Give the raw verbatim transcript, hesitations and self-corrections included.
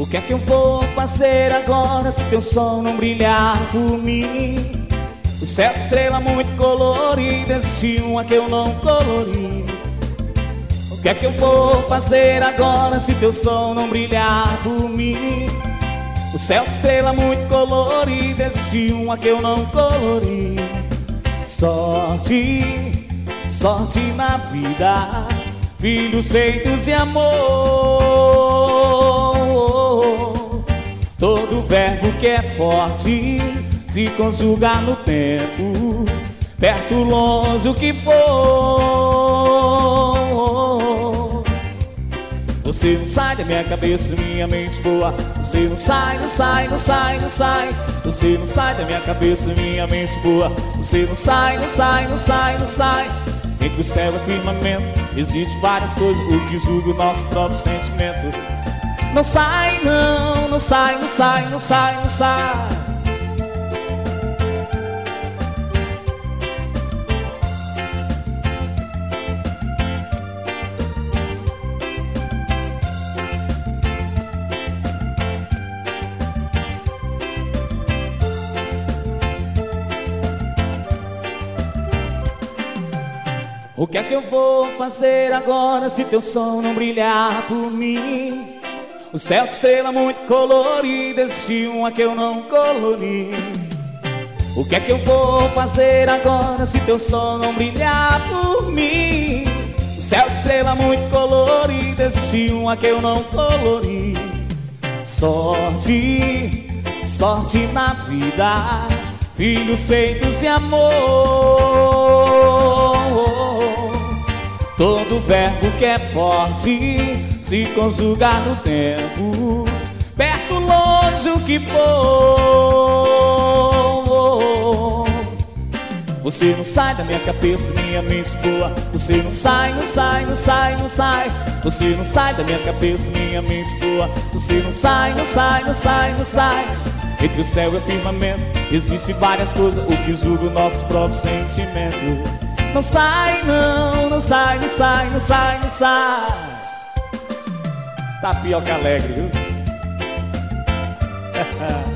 O que é que eu vou fazer agora se teu sol não brilhar por mim? O céu de estrela muito colorida, se uma que eu não colori. O que é que eu vou fazer agora se teu sol não brilhar por mim? O céu de estrela muito colorida, se uma que eu não colori. Sorte, sorte na vida, filhos feitos de amor. Todo verbo que é forte se conjuga no tempo, perto, longe, o que for. Você não sai da minha cabeça, minha mente boa. Você não sai, não sai, não sai, não sai. Você não sai da minha cabeça, minha mente boa. Você não sai, não sai, não sai, não sai. Entre o céu e o firmamento existe várias coisas, o que julga o nosso próprio sentimento. Não sai, não, não sai, não sai, não sai, não sai. O que é que eu vou fazer agora se teu sol não brilhar por mim? O céu de estrela muito colorida, se uma que eu não colori. O que é que eu vou fazer agora se teu sol não brilhar por mim? O céu de estrela muito colorida, se uma que eu não colori. Sorte, sorte na vida, filhos feitos de amor. Todo verbo que é forte se conjuga no tempo, perto, longe, o que for. Você não sai da minha cabeça, minha mente boa. Você não sai, não sai, não sai, não sai. Você não sai da minha cabeça, minha mente boa. Você não sai, não sai, não sai, não sai. Entre o céu e o firmamento existe várias coisas, o que julga o nosso próprio sentimento. Não sai, não, não sai, não sai, não sai, não sai. Tapioca alegre, viu?